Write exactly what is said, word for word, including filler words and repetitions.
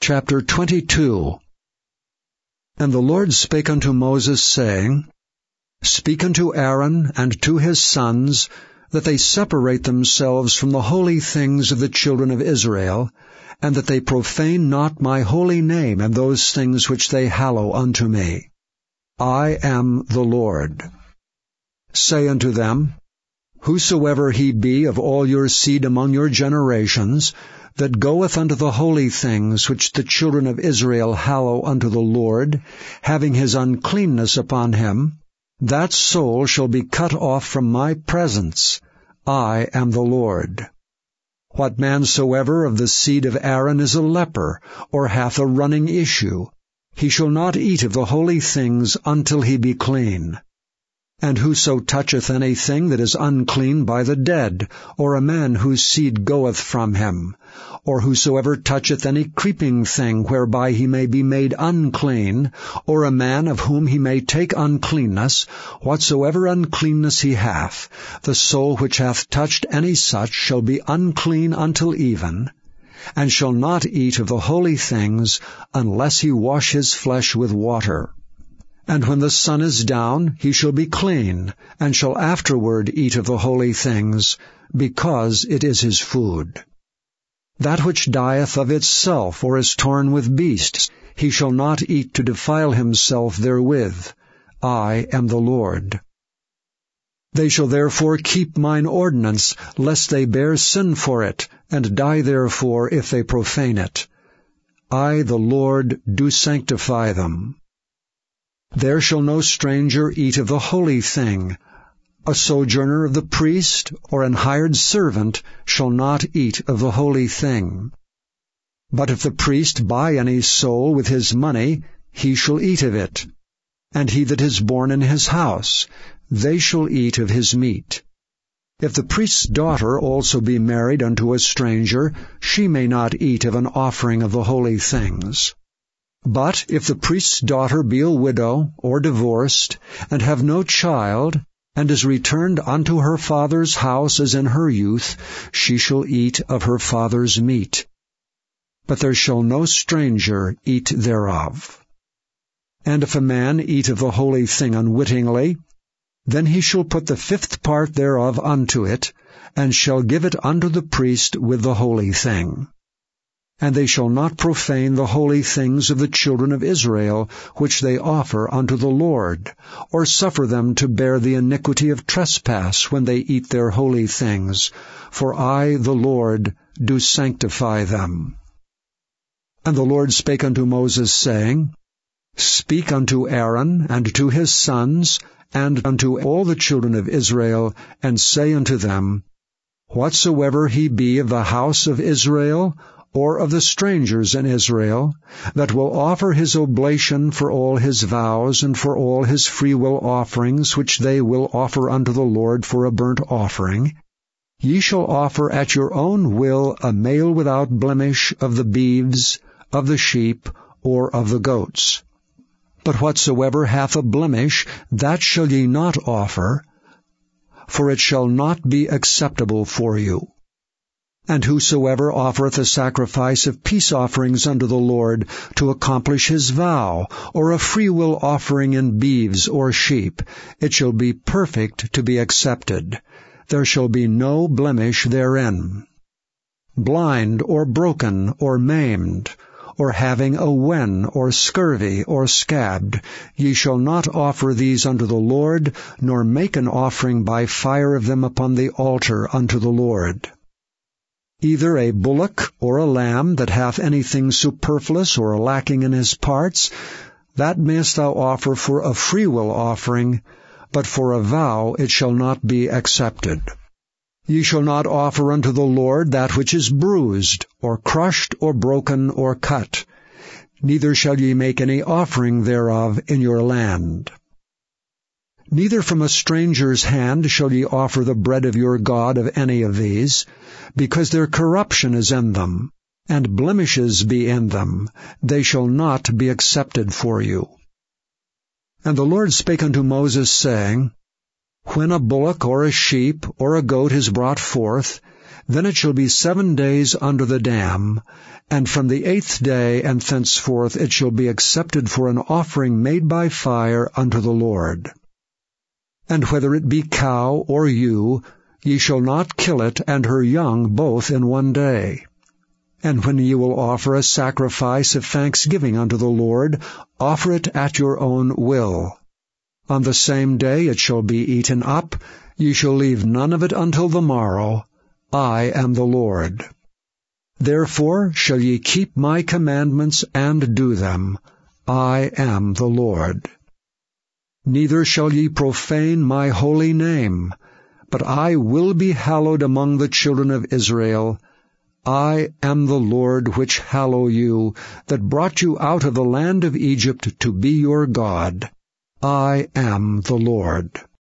Chapter twenty-two. And the Lord spake unto Moses, saying, Speak unto Aaron and to his sons, that they separate themselves from the holy things of the children of Israel, and that they profane not my holy name and those things which they hallow unto me. I am the Lord. Say unto them, Whosoever he be of all your seed among your generations, that goeth unto the holy things which the children of Israel hallow unto the Lord, having his uncleanness upon him, that soul shall be cut off from my presence. I am the Lord. What man soever of the seed of Aaron is a leper, or hath a running issue, he shall not eat of the holy things until he be clean. And whoso toucheth anything that is unclean by the dead, or a man whose seed goeth from him, or whosoever toucheth any creeping thing whereby he may be made unclean, or a man of whom he may take uncleanness, whatsoever uncleanness he hath, the soul which hath touched any such shall be unclean until even, and shall not eat of the holy things, unless he wash his flesh with water. And when the sun is down, he shall be clean, and shall afterward eat of the holy things, because it is his food. That which dieth of itself, or is torn with beasts, he shall not eat to defile himself therewith. I am the Lord. They shall therefore keep mine ordinance, lest they bear sin for it, and die therefore if they profane it. I, the Lord, do sanctify them. There shall no stranger eat of the holy thing. A sojourner of the priest, or an hired servant, shall not eat of the holy thing. But if the priest buy any soul with his money, he shall eat of it. And he that is born in his house, they shall eat of his meat. If the priest's daughter also be married unto a stranger, she may not eat of an offering of the holy things. But if the priest's daughter be a widow, or divorced, and have no child, and is returned unto her father's house as in her youth, she shall eat of her father's meat. But there shall no stranger eat thereof. And if a man eat of the holy thing unwittingly, then he shall put the fifth part thereof unto it, and shall give it unto the priest with the holy thing. And they shall not profane the holy things of the children of Israel, which they offer unto the Lord, or suffer them to bear the iniquity of trespass when they eat their holy things, for I, the Lord, do sanctify them. And the Lord spake unto Moses, saying, Speak unto Aaron and to his sons, and unto all the children of Israel, and say unto them, Whatsoever he be of the house of Israel, or of the strangers in Israel, that will offer his oblation for all his vows and for all his freewill offerings which they will offer unto the Lord for a burnt offering, ye shall offer at your own will a male without blemish of the beeves, of the sheep, or of the goats. But whatsoever hath a blemish, that shall ye not offer, for it shall not be acceptable for you. And whosoever offereth a sacrifice of peace offerings unto the Lord to accomplish his vow, or a freewill offering in beeves or sheep, it shall be perfect to be accepted. There shall be no blemish therein. Blind, or broken, or maimed, or having a wen, or scurvy, or scabbed, ye shall not offer these unto the Lord, nor make an offering by fire of them upon the altar unto the Lord. Either a bullock or a lamb that hath anything superfluous or lacking in his parts, that mayest thou offer for a freewill offering, but for a vow it shall not be accepted. Ye shall not offer unto the Lord that which is bruised, or crushed, or broken, or cut. Neither shall ye make any offering thereof in your land. Neither from a stranger's hand shall ye offer the bread of your God of any of these, because their corruption is in them, and blemishes be in them. They shall not be accepted for you. And the Lord spake unto Moses, saying, When a bullock or a sheep or a goat is brought forth, Then it shall be seven days under the dam, and from the eighth day and thenceforth it shall be accepted for an offering made by fire unto the Lord. And whether it be cow or ewe, ye shall not kill it and her young both in one day. And when ye will offer a sacrifice of thanksgiving unto the Lord, offer it at your own will. On the same day it shall be eaten up, ye shall leave none of it until the morrow. I am the Lord. Therefore shall ye keep my commandments and do them. I am the Lord. Neither shall ye profane my holy name, but I will be hallowed among the children of Israel. I am the Lord which hallow you, that brought you out of the land of Egypt to be your God. I am the Lord.